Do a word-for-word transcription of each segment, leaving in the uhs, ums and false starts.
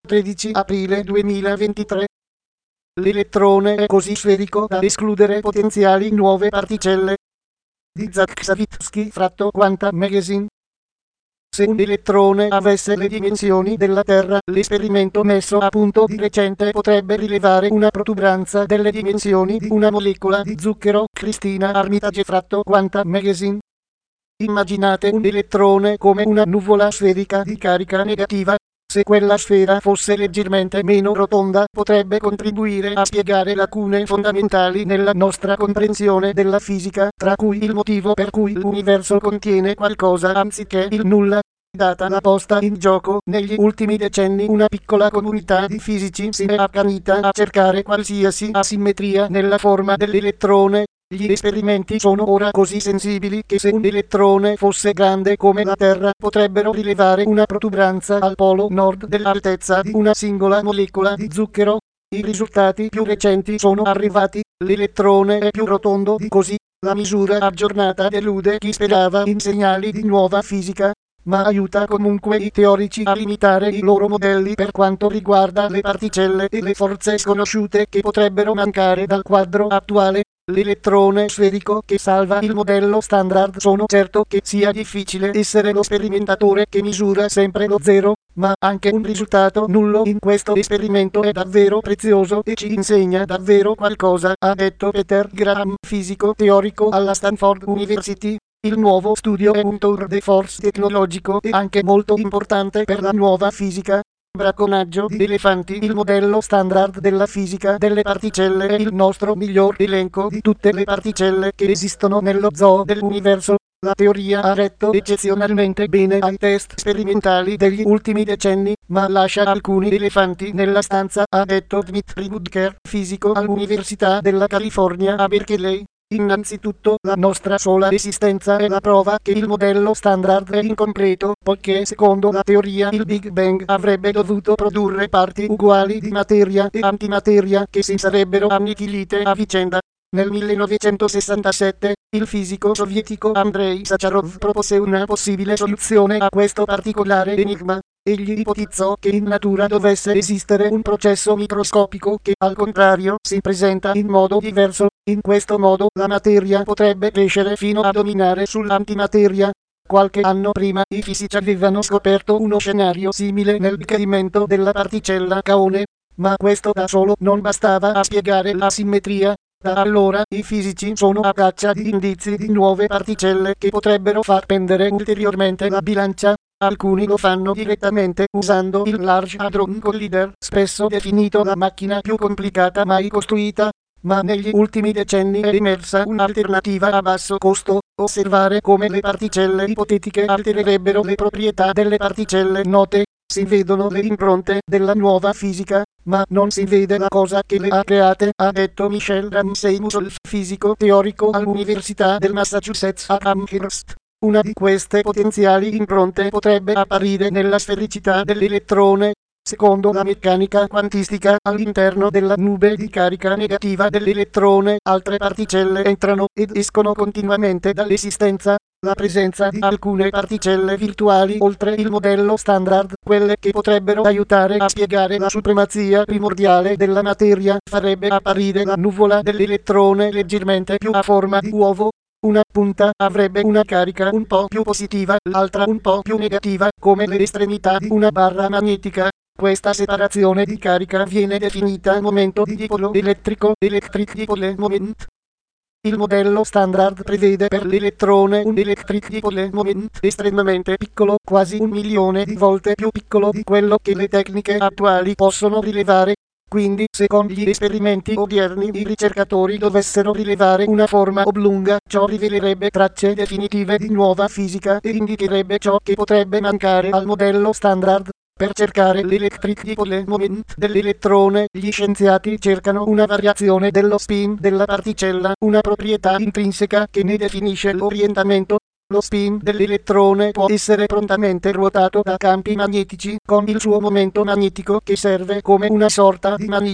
tredici aprile duemilaventitré. L'elettrone è così sferico da escludere potenziali nuove particelle. Di Zach Savitsky, fratto Quantum Magazine. Se un elettrone avesse le dimensioni della Terra, l'esperimento messo a punto di recente potrebbe rilevare una protuberanza delle dimensioni di una molecola di zucchero. Christina Armitage, fratto Quantum Magazine. Immaginate un elettrone come una nuvola sferica di carica negativa. Se quella sfera fosse leggermente meno rotonda, potrebbe contribuire a spiegare lacune fondamentali nella nostra comprensione della fisica, tra cui il motivo per cui l'universo contiene qualcosa anziché il nulla. Data la posta in gioco negli ultimi decenni, una piccola comunità di fisici si è accanita a cercare qualsiasi asimmetria nella forma dell'elettrone. Gli esperimenti sono ora così sensibili che se un elettrone fosse grande come la Terra potrebbero rilevare una protuberanza al polo nord dell'altezza di una singola molecola di zucchero. I risultati più recenti sono arrivati, l'elettrone è più rotondo di così. La misura aggiornata delude chi sperava in segnali di nuova fisica, ma aiuta comunque i teorici a limitare i loro modelli per quanto riguarda le particelle e le forze sconosciute che potrebbero mancare dal quadro attuale. L'elettrone sferico che salva il modello standard. Sono certo che sia difficile essere lo sperimentatore che misura sempre lo zero, ma anche un risultato nullo in questo esperimento è davvero prezioso e ci insegna davvero qualcosa, ha detto Peter Graham, fisico teorico alla Stanford University. Il nuovo studio è un tour de force tecnologico e anche molto importante per la nuova fisica. Bracconaggio di elefanti. Il modello standard della fisica delle particelle è il nostro miglior elenco di tutte le particelle che esistono nello zoo dell'universo. La teoria ha retto eccezionalmente bene ai test sperimentali degli ultimi decenni, ma lascia alcuni elefanti nella stanza, ha detto Dmitry Budker, fisico all'Università della California a Berkeley. Innanzitutto, la nostra sola esistenza è la prova che il modello standard è incompleto, poiché secondo la teoria il Big Bang avrebbe dovuto produrre parti uguali di materia e antimateria che si sarebbero annichilite a vicenda. Nel millenovecentosessantasette, il fisico sovietico Andrei Sacharov propose una possibile soluzione a questo particolare enigma. Egli ipotizzò che in natura dovesse esistere un processo microscopico che, al contrario, si presenta in modo diverso. In questo modo la materia potrebbe crescere fino a dominare sull'antimateria. Qualche anno prima i fisici avevano scoperto uno scenario simile nel bicchiarimento della particella kaone, ma questo da solo non bastava a spiegare la simmetria. Da allora i fisici sono a caccia di indizi di nuove particelle che potrebbero far pendere ulteriormente la bilancia. Alcuni lo fanno direttamente usando il Large Hadron Collider, spesso definito la macchina più complicata mai costruita, ma negli ultimi decenni è emersa un'alternativa a basso costo: osservare come le particelle ipotetiche altererebbero le proprietà delle particelle note. Si vedono le impronte della nuova fisica, ma non si vede la cosa che le ha create, ha detto Michel Ramsey-Musolf, fisico teorico all'Università del Massachusetts a Amherst. Una di queste potenziali impronte potrebbe apparire nella sfericità dell'elettrone. Secondo la meccanica quantistica, all'interno della nube di carica negativa dell'elettrone, altre particelle entrano ed escono continuamente dall'esistenza. La presenza di alcune particelle virtuali oltre il modello standard, quelle che potrebbero aiutare a spiegare la supremazia primordiale della materia, farebbe apparire la nuvola dell'elettrone leggermente più a forma di uovo. Una punta avrebbe una carica un po' più positiva, l'altra un po' più negativa, come le estremità di una barra magnetica. Questa separazione di carica viene definita momento di dipolo elettrico, electric dipole moment. Il modello standard prevede per l'elettrone un electric dipole moment estremamente piccolo, quasi un milione di volte più piccolo di quello che le tecniche attuali possono rilevare. Quindi, se con gli esperimenti odierni i ricercatori dovessero rilevare una forma oblunga, ciò rivelerebbe tracce definitive di nuova fisica e indicherebbe ciò che potrebbe mancare al modello standard. Per cercare l'electric dipole moment dell'elettrone, gli scienziati cercano una variazione dello spin della particella, una proprietà intrinseca che ne definisce l'orientamento. Lo spin dell'elettrone può essere prontamente ruotato da campi magnetici, con il suo momento magnetico che serve come una sorta di maniglia.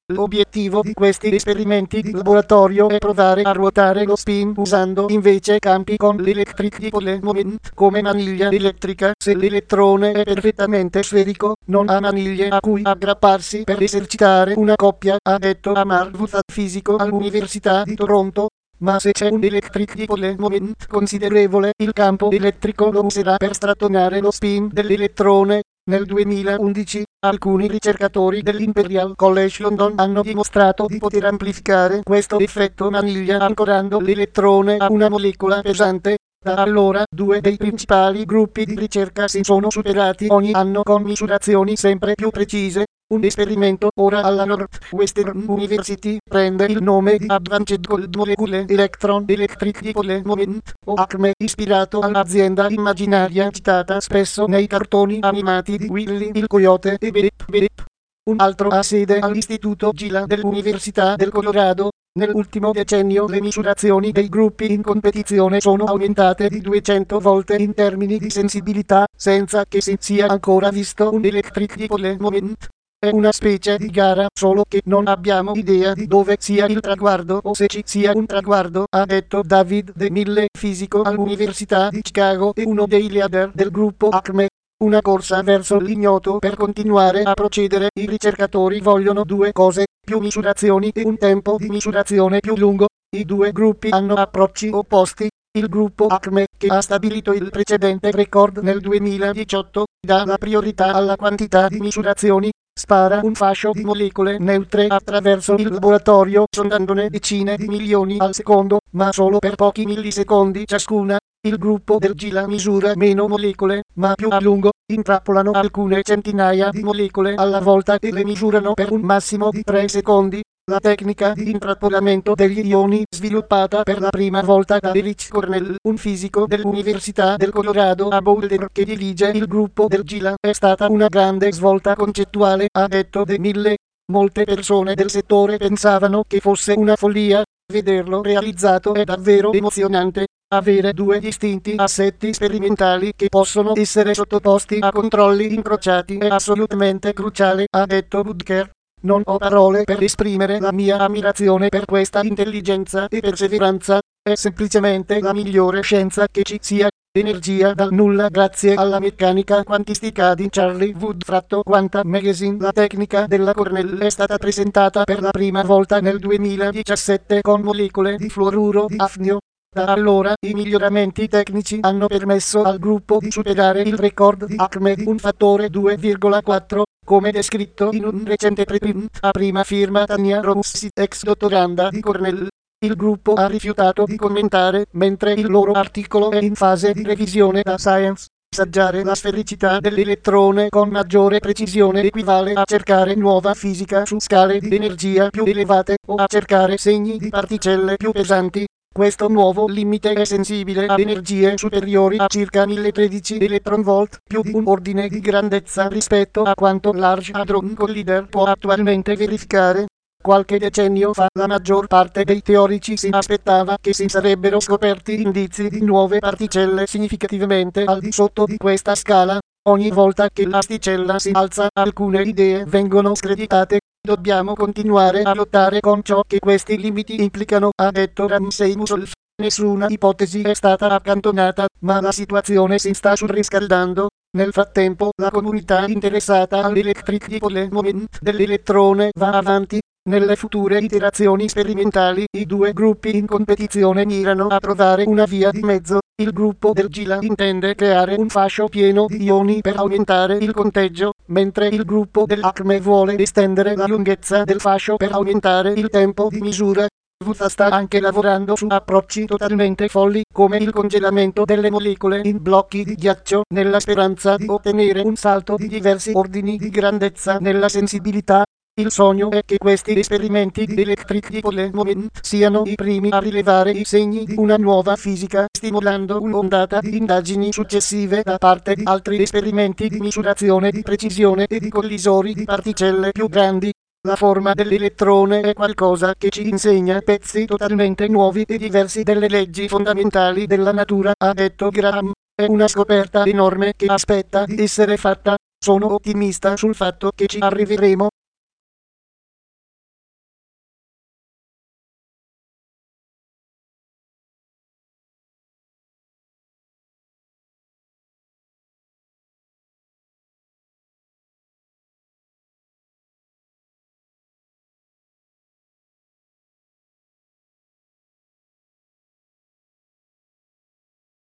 L'obiettivo di questi esperimenti di laboratorio è provare a ruotare lo spin usando invece campi con l'electric dipole moment come maniglia elettrica. Se l'elettrone è perfettamente sferico, non ha maniglie a cui aggrapparsi per esercitare una coppia, ha detto Amar Vuthad, fisico all'Università di Toronto. Ma se c'è un electric dipole moment considerevole, il campo elettrico lo userà per strattonare lo spin dell'elettrone. Nel duemilaundici, alcuni ricercatori dell'Imperial College London hanno dimostrato di poter amplificare questo effetto maniglia ancorando l'elettrone a una molecola pesante. Da allora, due dei principali gruppi di ricerca si sono superati ogni anno con misurazioni sempre più precise. Un esperimento ora alla Northwestern University prende il nome di Advanced Cold Molecule Electron Electric Dipole Moment, o ACME, ispirato all'azienda immaginaria citata spesso nei cartoni animati di Willy il Coyote e Bep Bep. Un altro ha sede all'Istituto Gila dell'Università del Colorado. Nell'ultimo decennio le misurazioni dei gruppi in competizione sono aumentate di duecento volte in termini di sensibilità, senza che si sia ancora visto un electric dipole moment. È una specie di gara, solo che non abbiamo idea di dove sia il traguardo o se ci sia un traguardo, ha detto David De Mille, fisico all'Università di Chicago e uno dei leader del gruppo ACME. Una corsa verso l'ignoto. Per continuare a procedere, i ricercatori vogliono due cose: più misurazioni e un tempo di misurazione più lungo. I due gruppi hanno approcci opposti. Il gruppo ACME, che ha stabilito il precedente record nel duemiladiciotto, dà la priorità alla quantità di misurazioni. Spara un fascio di molecole neutre attraverso il laboratorio sondandone decine di milioni al secondo, ma solo per pochi millisecondi ciascuna. Il gruppo del Gila misura meno molecole, ma più a lungo. Intrappolano alcune centinaia di molecole alla volta e le misurano per un massimo di tre secondi. La tecnica di intrappolamento degli ioni, sviluppata per la prima volta da Erich Cornell, un fisico dell'Università del Colorado a Boulder che dirige il gruppo del Gila, è stata una grande svolta concettuale, ha detto De Mille. Molte persone del settore pensavano che fosse una follia. Vederlo realizzato è davvero emozionante. Avere due distinti assetti sperimentali che possono essere sottoposti a controlli incrociati è assolutamente cruciale, ha detto Woodker. Non ho parole per esprimere la mia ammirazione per questa intelligenza e perseveranza. È semplicemente la migliore scienza che ci sia. Energia dal nulla grazie alla meccanica quantistica di Charlie Wood. Quanta Magazine. La tecnica della Cornell è stata presentata per la prima volta nel duemiladiciassette con molecole di fluoruro di afnio. Da allora i miglioramenti tecnici hanno permesso al gruppo di superare il record di ACME di un fattore due virgola quattro, come descritto in un recente preprint a prima firma Tania Rossi, ex dottoranda di Cornell. Il gruppo ha rifiutato di commentare, mentre il loro articolo è in fase di revisione da Science. Assaggiare la sfericità dell'elettrone con maggiore precisione equivale a cercare nuova fisica su scale di energia più elevate o a cercare segni di particelle più pesanti. Questo nuovo limite è sensibile a energie superiori a circa mille tredici electronvolt, più di un ordine di grandezza rispetto a quanto Large Hadron Collider può attualmente verificare. Qualche decennio fa la maggior parte dei teorici si aspettava che si sarebbero scoperti indizi di nuove particelle significativamente al di sotto di questa scala. Ogni volta che l'asticella si alza, alcune idee vengono screditate. Dobbiamo continuare a lottare con ciò che questi limiti implicano, ha detto Ramsey Musolf. Nessuna ipotesi è stata accantonata, ma la situazione si sta surriscaldando. Nel frattempo, la comunità interessata all'electric dipole moment dell'elettrone va avanti. Nelle future iterazioni sperimentali, i due gruppi in competizione mirano a trovare una via di mezzo. Il gruppo del Gila intende creare un fascio pieno di ioni per aumentare il conteggio, mentre il gruppo dell'ACME vuole estendere la lunghezza del fascio per aumentare il tempo di misura. Vuthad sta anche lavorando su approcci totalmente folli, come il congelamento delle molecole in blocchi di ghiaccio, nella speranza di ottenere un salto di diversi ordini di grandezza nella sensibilità. Il sogno è che questi esperimenti di electric dipole moment siano i primi a rilevare i segni di una nuova fisica, stimolando un'ondata di indagini successive da parte di altri esperimenti di misurazione di precisione e di collisori di particelle più grandi. La forma dell'elettrone è qualcosa che ci insegna pezzi totalmente nuovi e diversi delle leggi fondamentali della natura, ha detto Graham. È una scoperta enorme che aspetta di essere fatta. Sono ottimista sul fatto che ci arriveremo.